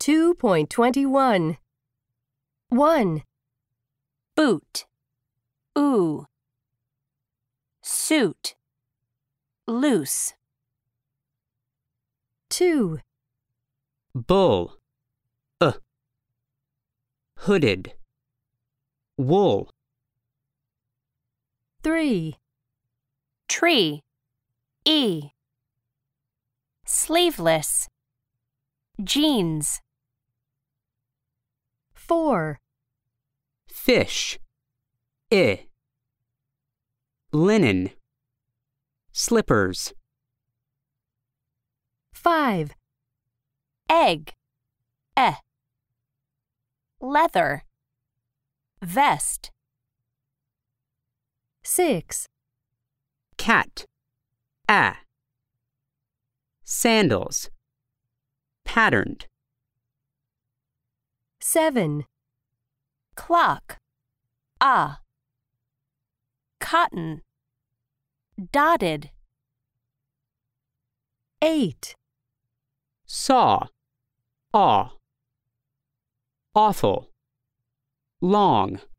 2.21. 1, boot, ooh, suit, loose, 2, bull, hooded, wool, 3, tree, sleeveless, jeans, 4, fish, linen, slippers, 5, egg, leather, vest, 6, cat, sandals, patterned, 7, clock, cotton, dotted, 8, saw, awful, long.